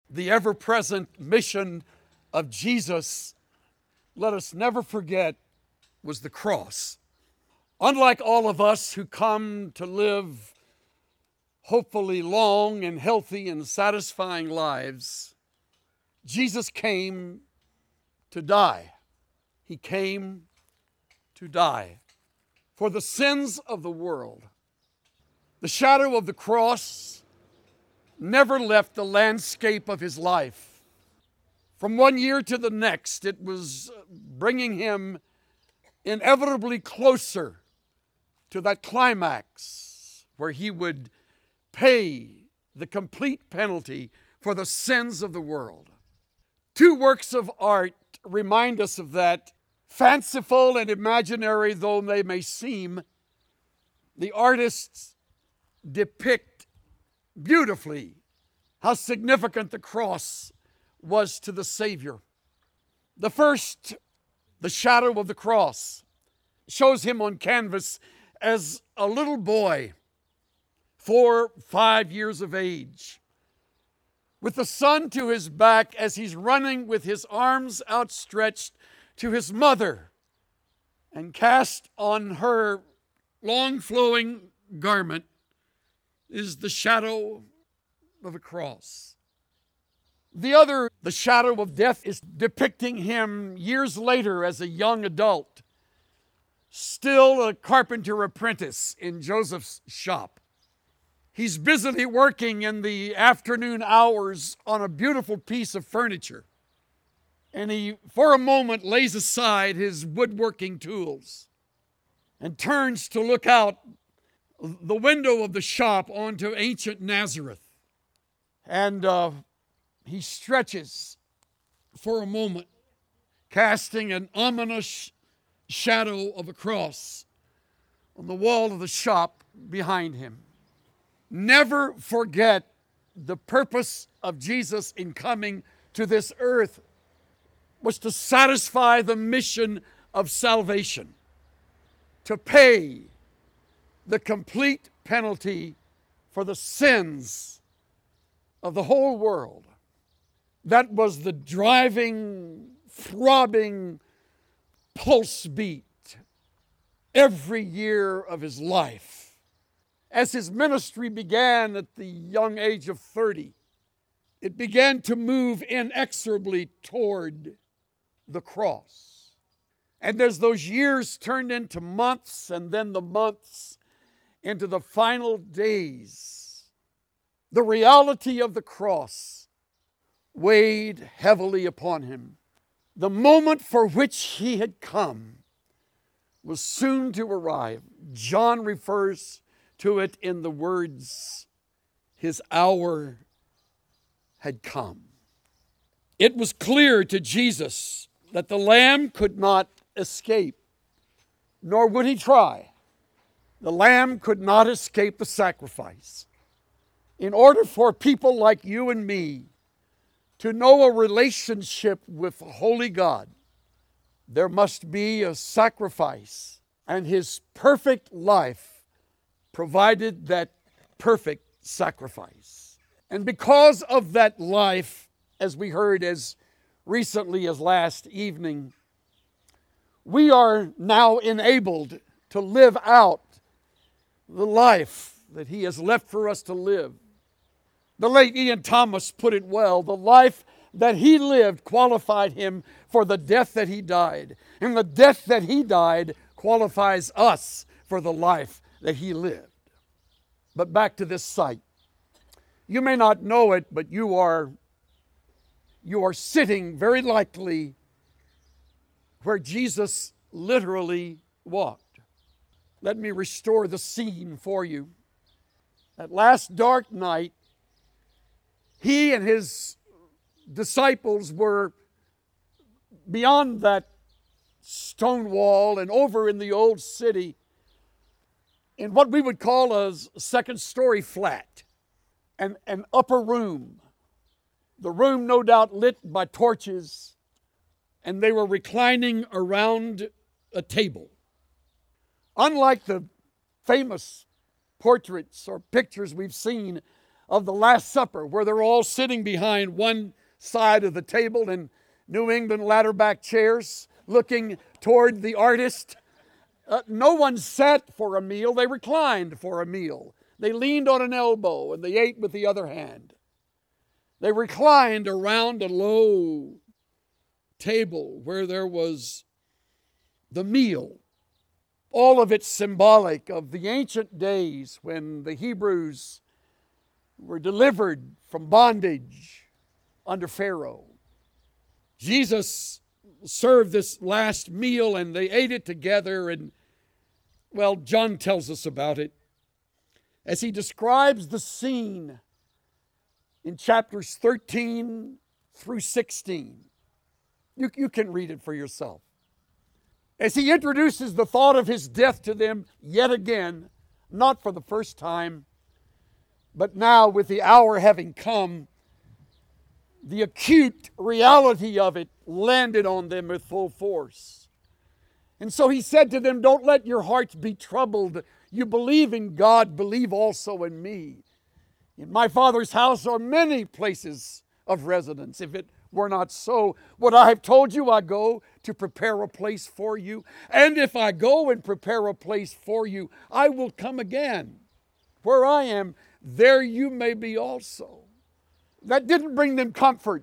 the ever-present mission of Jesus, let us never forget, was the cross. Unlike all of us who come to live hopefully long and healthy and satisfying lives, Jesus came to die. He came to die for the sins of the world. The shadow of the cross never left the landscape of his life. From one year to the next, it was bringing him inevitably closer to that climax where he would pay the complete penalty for the sins of the world. Two works of art remind us of that. Fanciful and imaginary though they may seem, the artists depict beautifully how significant the cross was to the Savior. The first, the shadow of the cross, shows him on canvas as a little boy, 4, 5 years of age, with the sun to his back as he's running with his arms outstretched to his mother, and cast on her long flowing garment is the shadow of a cross. The other, the shadow of death, is depicting him years later as a young adult, still a carpenter apprentice in Joseph's shop. He's busily working in the afternoon hours on a beautiful piece of furniture. And he, for a moment, lays aside his woodworking tools and turns to look out the window of the shop onto ancient Nazareth. And he stretches for a moment, casting an ominous shadow of a cross on the wall of the shop behind him. Never forget the purpose of Jesus in coming to this earth was to satisfy the mission of salvation, to pay the complete penalty for the sins of the whole world. That was the driving, throbbing pulse beat every year of his life. As his ministry began at the young age of 30, it began to move inexorably toward the cross. And as those years turned into months, and then the months into the final days, the reality of the cross weighed heavily upon him. The moment for which he had come was soon to arrive. John refers to it in the words, his hour had come. It was clear to Jesus that the Lamb could not escape, nor would he try. The Lamb could not escape the sacrifice. In order for people like you and me to know a relationship with holy God, there must be a sacrifice, and his perfect life provided that perfect sacrifice. And because of that life, as we heard as recently as last evening, we are now enabled to live out the life that he has left for us to live. The late Ian Thomas put it well: the life that he lived qualified him for the death that he died, and the death that he died qualifies us for the life that he lived. But back to this site. You may not know it, but you are sitting very likely where Jesus literally walked. Let me restore the scene for you. That last dark night, he and his disciples were beyond that stone wall and over in the old city in what we would call a second-story flat, an upper room. The room no doubt lit by torches, and they were reclining around a table. Unlike the famous portraits or pictures we've seen of the Last Supper, where they're all sitting behind one side of the table in New England ladder-back chairs, looking toward the artist. No one sat for a meal, they reclined for a meal. They leaned on an elbow and they ate with the other hand. They reclined around a low table where there was the meal. All of it symbolic of the ancient days when the Hebrews were delivered from bondage under Pharaoh. Jesus served this last meal and they ate it together, and well, John tells us about it as he describes the scene in chapters 13 through 16. You can read it for yourself. As he introduces the thought of his death to them yet again, not for the first time, but now with the hour having come, the acute reality of it landed on them with full force. And so he said to them, "Don't let your hearts be troubled. You believe in God, believe also in me. In my Father's house are many places of residence. If it were not so, would I have told you I go to prepare a place for you? And if I go and prepare a place for you, I will come again. Where I am, there you may be also." That didn't bring them comfort.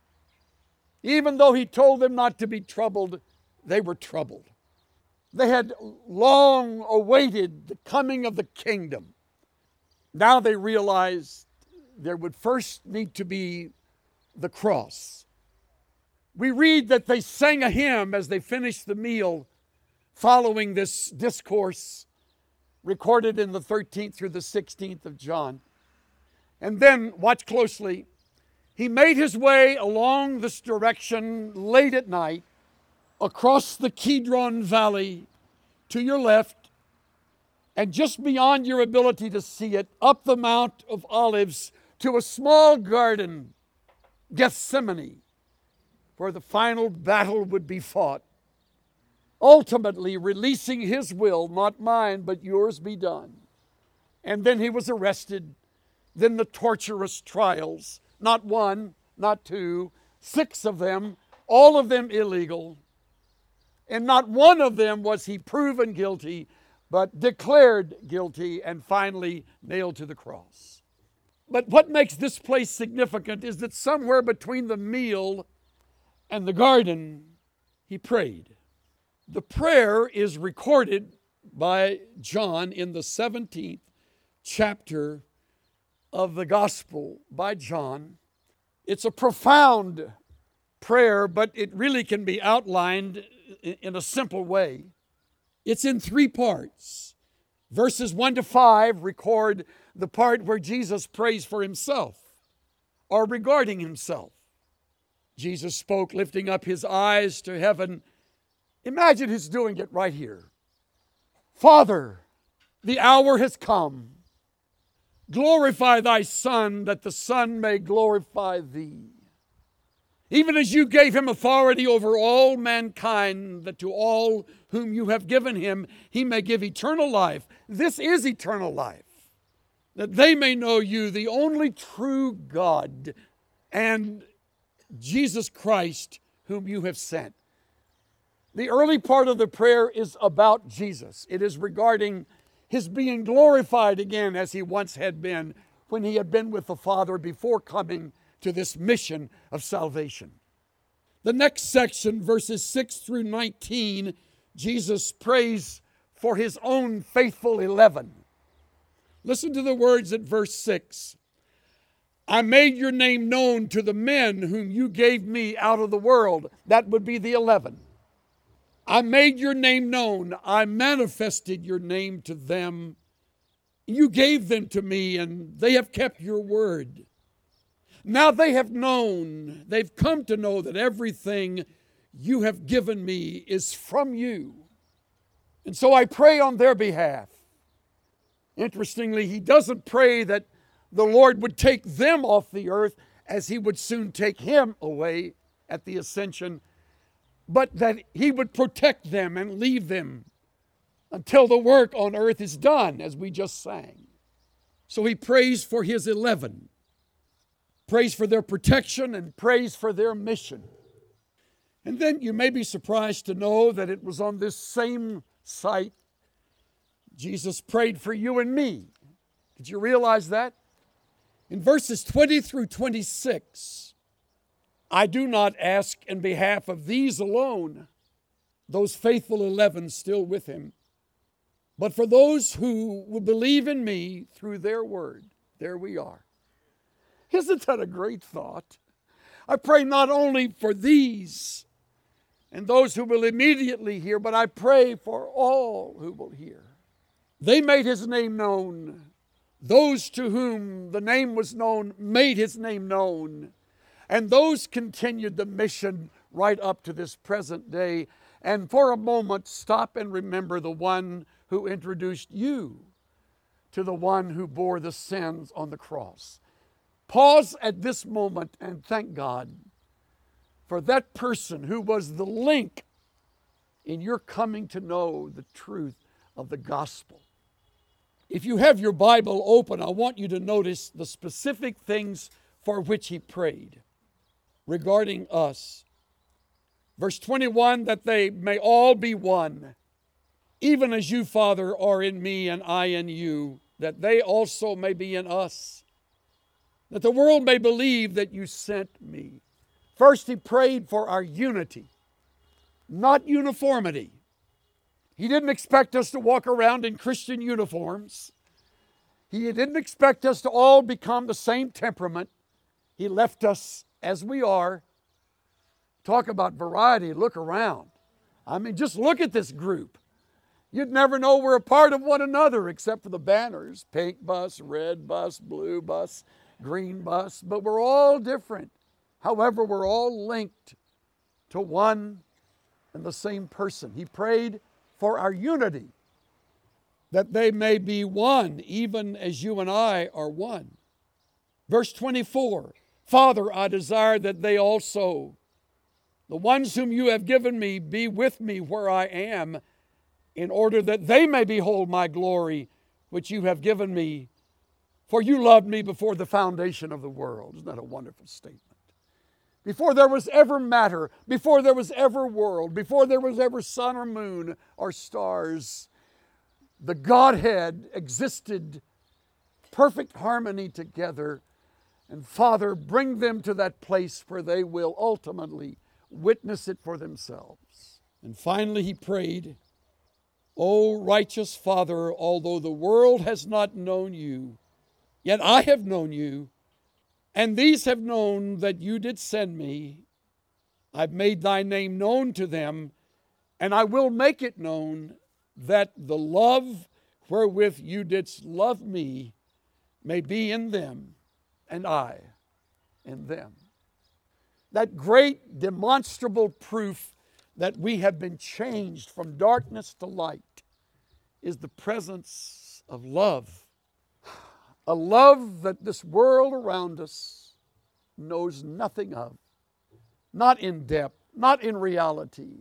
Even though he told them not to be troubled, they were troubled. They had long awaited the coming of the kingdom. Now they realized there would first need to be the cross. We read that they sang a hymn as they finished the meal following this discourse recorded in the 13th through the 16th of John. And then, watch closely, he made his way along this direction late at night, across the Kidron Valley to your left, and just beyond your ability to see it, up the Mount of Olives to a small garden, Gethsemane, where the final battle would be fought. Ultimately releasing his will, not mine, but yours be done. And then he was arrested. Then the torturous trials, not one, not two, 6 of them, all of them illegal. And not one of them was he proven guilty, but declared guilty and finally nailed to the cross. But what makes this place significant is that somewhere between the meal and the garden, he prayed. The prayer is recorded by John in the 17th chapter of the Gospel by John. It's a profound prayer, but it really can be outlined in a simple way. It's in 3 parts. Verses 1 to 5 record the part where Jesus prays for himself or regarding himself. Jesus spoke, lifting up his eyes to heaven. Imagine he's doing it right here. "Father, the hour has come. Glorify thy Son, that the Son may glorify thee. Even as you gave him authority over all mankind, that to all whom you have given him, he may give eternal life." This is eternal life. "That they may know you, the only true God, and Jesus Christ, whom you have sent." The early part of the prayer is about Jesus. It is regarding his being glorified again as he once had been when he had been with the Father before coming to this mission of salvation. The next section, verses 6 through 19, Jesus prays for his own faithful 11. Listen to the words at verse 6. "I made your name known to the men whom you gave me out of the world." That would be the 11. "I made your name known. I manifested your name to them. You gave them to me, and they have kept your word. Now they have known, they've come to know that everything you have given me is from you. And so I pray on their behalf." Interestingly, he doesn't pray that the Lord would take them off the earth as he would soon take him away at the ascension, but that he would protect them and leave them until the work on earth is done, as we just sang. So he prays for his 11, prays for their protection and prays for their mission. And then you may be surprised to know that it was on this same site Jesus prayed for you and me. Did you realize that? In verses 20 through 26, I do not ask in behalf of these alone, those faithful 11 still with him, but for those who will believe in me through their word. There we are. Isn't that a great thought? I pray not only for these and those who will immediately hear, but I pray for all who will hear. They made his name known. Those to whom the name was known made his name known. And those continued the mission right up to this present day. And for a moment, stop and remember the one who introduced you to the one who bore the sins on the cross. Pause at this moment and thank God for that person who was the link in your coming to know the truth of the gospel. If you have your Bible open, I want you to notice the specific things for which he prayed regarding us. Verse 21, that they may all be one, even as you, Father, are in me and I in you, that they also may be in us, that the world may believe that you sent me. First, he prayed for our unity, not uniformity. He didn't expect us to walk around in Christian uniforms. He didn't expect us to all become the same temperament. He left us as we are. Talk about variety, look around. I mean, just look at this group. You'd never know we're a part of one another except for the banners. Pink bus, red bus, blue bus, green bus. But we're all different. However, we're all linked to one and the same person. He prayed for our unity, that they may be one, even as you and I are one. Verse 24, Father, I desire that they also, the ones whom you have given me, be with me where I am, in order that they may behold my glory, which you have given me. For you loved me before the foundation of the world. Isn't that a wonderful statement? Before there was ever matter, before there was ever world, before there was ever sun or moon or stars, the Godhead existed, perfect harmony together. And Father, bring them to that place where they will ultimately witness it for themselves. And finally he prayed, O righteous Father, although the world has not known you, yet I have known you, and these have known that you did send me. I've made thy name known to them, and I will make it known, that the love wherewith you didst love me may be in them, and I in them. That great demonstrable proof that we have been changed from darkness to light is the presence of love. A love that this world around us knows nothing of. Not in depth, not in reality,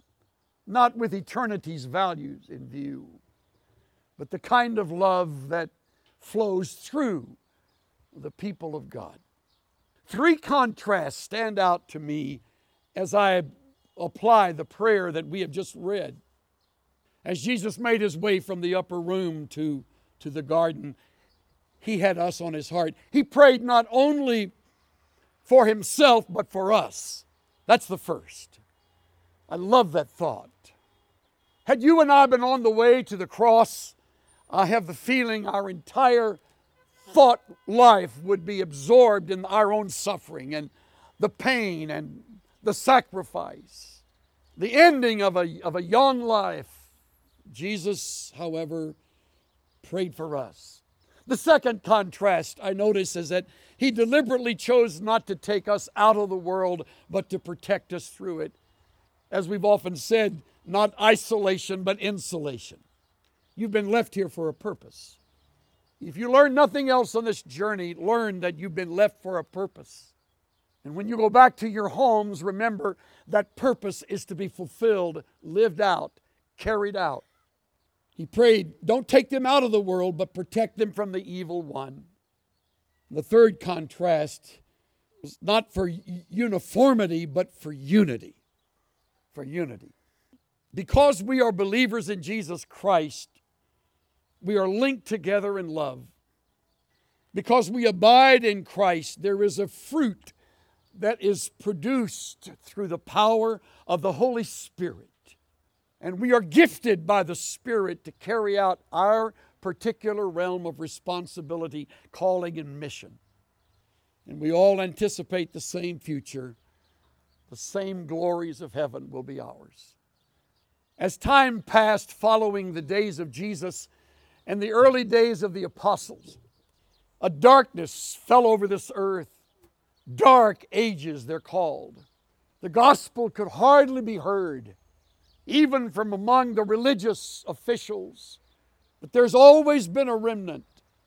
not with eternity's values in view, but the kind of love that flows through the people of God. Three contrasts stand out to me as I apply the prayer that we have just read. As Jesus made his way from the upper room to the garden, he had us on his heart. He prayed not only for himself, but for us. That's the first. I love that thought. Had you and I been on the way to the cross, I have the feeling our entire thought life would be absorbed in our own suffering and the pain and the sacrifice, the ending of a young life. Jesus, however, prayed for us. The second contrast I notice is that he deliberately chose not to take us out of the world, but to protect us through it. As we've often said, not isolation, but insulation. You've been left here for a purpose. If you learn nothing else on this journey, learn that you've been left for a purpose. And when you go back to your homes, remember that purpose is to be fulfilled, lived out, carried out. He prayed, don't take them out of the world, but protect them from the evil one. The third contrast was not for uniformity, but for unity. For unity. Because we are believers in Jesus Christ, we are linked together in love. Because we abide in Christ, there is a fruit that is produced through the power of the Holy Spirit. And we are gifted by the Spirit to carry out our particular realm of responsibility, calling, and mission. And we all anticipate the same future. The same glories of heaven will be ours. As time passed following the days of Jesus and the early days of the apostles, a darkness fell over this earth. Dark ages, they're called. The gospel could hardly be heard, even from among the religious officials. But there's always been a remnant,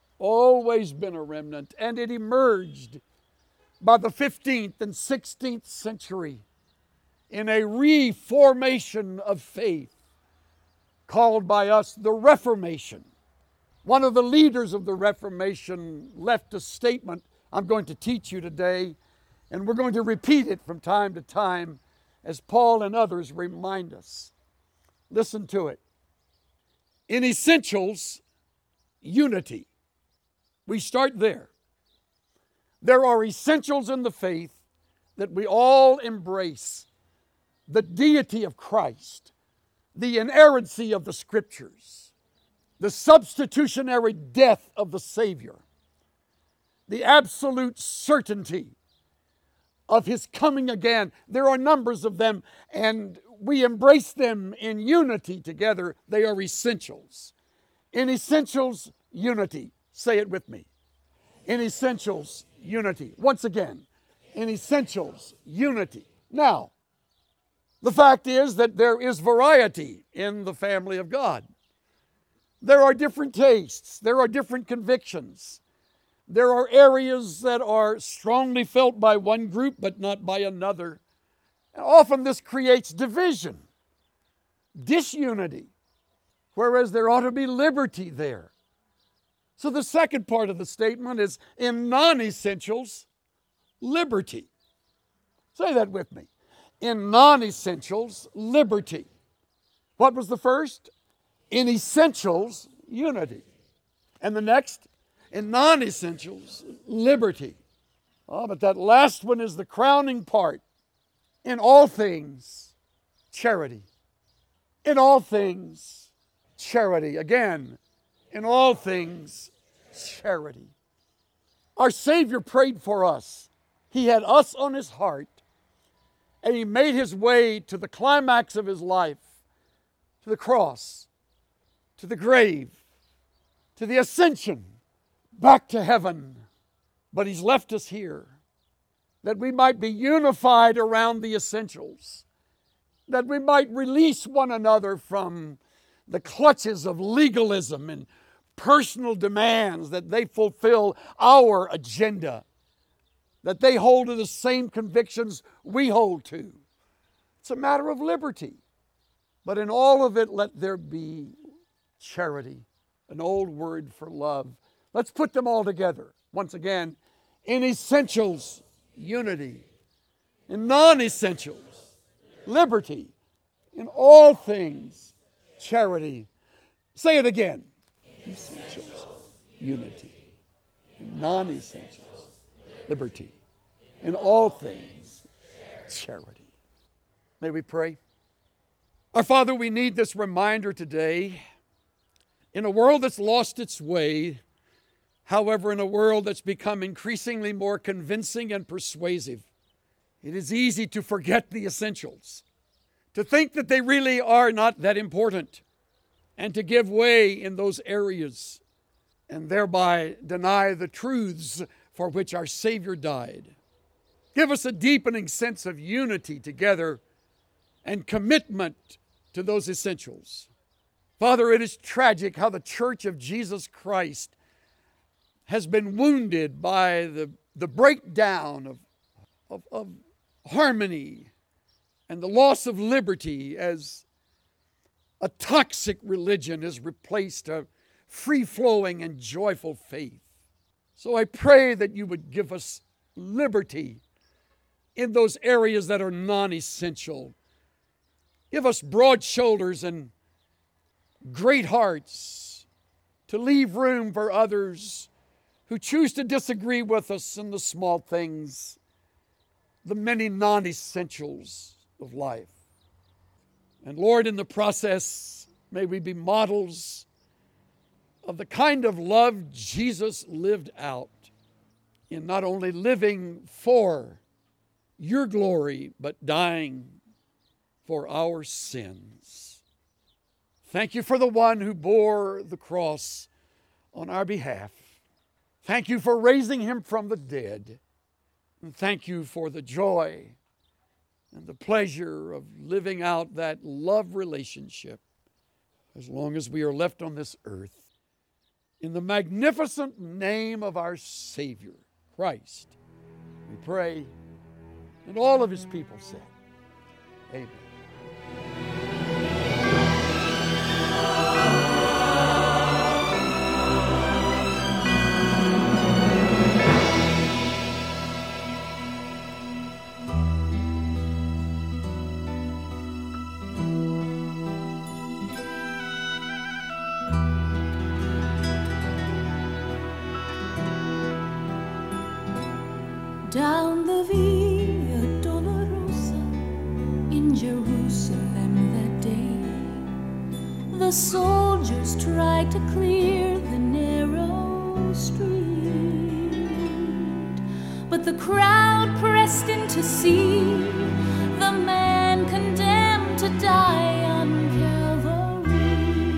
and it emerged by the 15th and 16th century in a reformation of faith called by us the Reformation. One of the leaders of the Reformation left a statement I'm going to teach you today, and we're going to repeat it from time to time as Paul and others remind us. Listen to it. In essentials, unity. We start there. There are essentials in the faith that we all embrace. The deity of Christ, the inerrancy of the Scriptures, the substitutionary death of the Savior, the absolute certainty of His coming again. There are numbers of them, and we embrace them in unity together. They are essentials. In essentials, unity. Say it with me. In essentials, unity. Once again, in essentials, unity. Now, the fact is that there is variety in the family of God. There are different tastes. There are different convictions. There are areas that are strongly felt by one group but not by another. And often this creates division, disunity, whereas there ought to be liberty there. So the second part of the statement is in non-essentials, liberty. Say that with me. In non-essentials, liberty. What was the first? In essentials, unity. And the next? In non-essentials, liberty. Oh, but that last one is the crowning part. In all things, charity. In all things, charity. Again, in all things, charity. Our Savior prayed for us. He had us on His heart, and He made His way to the climax of His life, to the cross, to the grave, to the ascension, back to heaven. But He's left us here that we might be unified around the essentials, that we might release one another from the clutches of legalism and personal demands, that they fulfill our agenda, that they hold to the same convictions we hold to. It's a matter of liberty. But in all of it, let there be charity, an old word for love. Let's put them all together. Once again, in essentials, unity. In non-essentials, liberty. In all things, charity. Say it again. Essentials, unity. In non-essentials, liberty. In all things, charity. May we pray? Our Father, we need this reminder today. In a world that's lost its way, however, in a world that's become increasingly more convincing and persuasive, it is easy to forget the essentials, to think that they really are not that important, and to give way in those areas, and thereby deny the truths for which our Savior died. Give us a deepening sense of unity together and commitment to those essentials. Father, it is tragic how the Church of Jesus Christ has been wounded by the breakdown of harmony and the loss of liberty as A toxic religion has replaced a free-flowing and joyful faith. So I pray that you would give us liberty in those areas that are non-essential. Give us broad shoulders and great hearts to leave room for others who choose to disagree with us in the small things, the many non-essentials of life. And Lord, in the process, may we be models of the kind of love Jesus lived out in not only living for your glory, but dying for our sins. Thank you for the one who bore the cross on our behalf. Thank you for raising him from the dead. And thank you for the joy and the pleasure of living out that love relationship as long as we are left on this earth. In the magnificent name of our Savior, Christ, we pray, and all of his people said, amen. Down the Via Dolorosa in Jerusalem that day, the soldiers tried to clear the narrow street, but the crowd pressed in to see the man condemned to die on Calvary.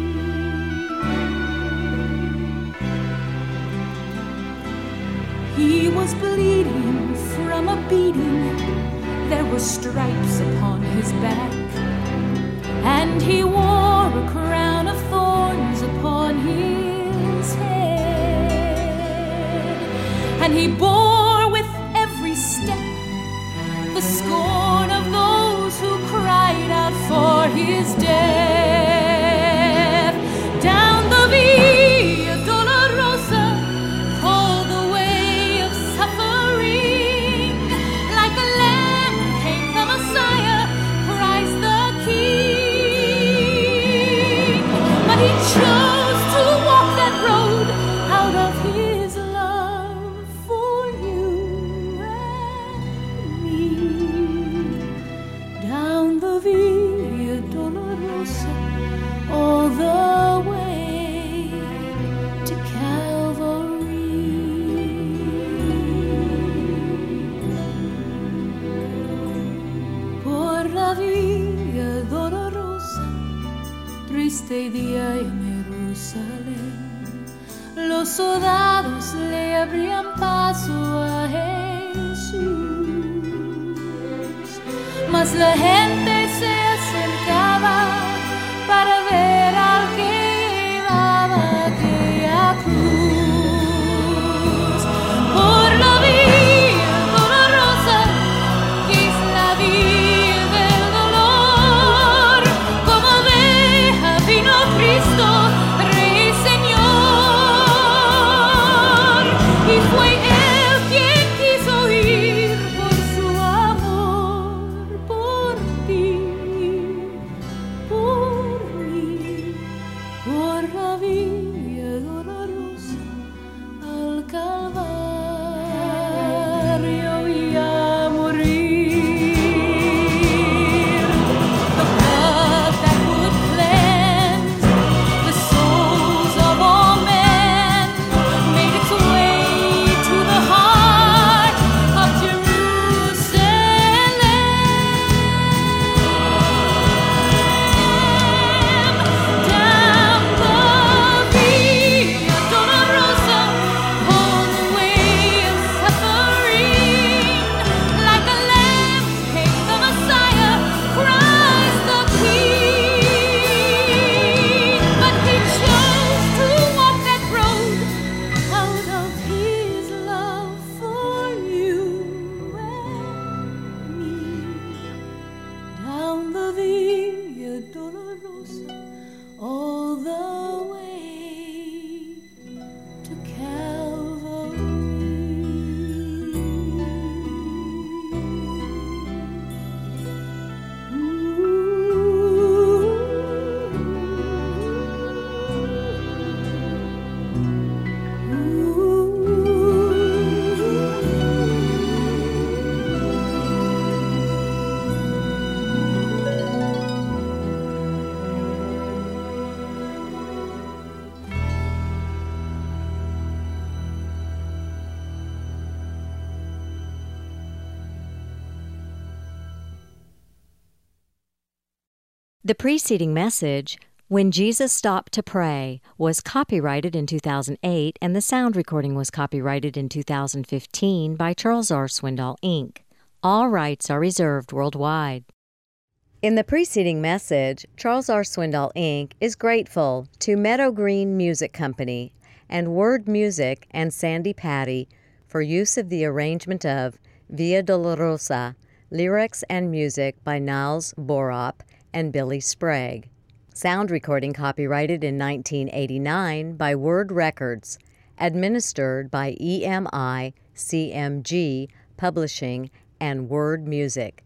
He was bleeding from a beating, there were stripes upon his back, and he wore a crown of thorns upon his head, and he bore with every step the scorn of those who cried out for his death. Down the Via Dolorosa, called the way of suffering, like a lamb came the Messiah, Christ the King. But he chose to walk that road out of his love for you and me. Down the Via Dolorosa, all the way to Calvary. Por la Via Dolorosa, triste día en Jerusalén, los soldados le abrían paso a Jesús, mas la gente se acercaba para ver al que llevaba aquella cruz. Por la Via Dolorosa, que es la vía del dolor, como oveja vino Cristo, Rey y Señor, y fue Él quien quiso ir por su amor, por ti, por mí. The preceding message, When Jesus Stopped to Pray, was copyrighted in 2008, and the sound recording was copyrighted in 2015 by Charles R. Swindoll, Inc. All rights are reserved worldwide. In the preceding message, Charles R. Swindoll, Inc. is grateful to Meadow Green Music Company and Word Music and Sandy Patty for use of the arrangement of Via Dolorosa, lyrics and music by Niles Borup and Billy Sprague. Sound recording copyrighted in 1989 by Word Records, administered by EMI, CMG, Publishing, and Word Music.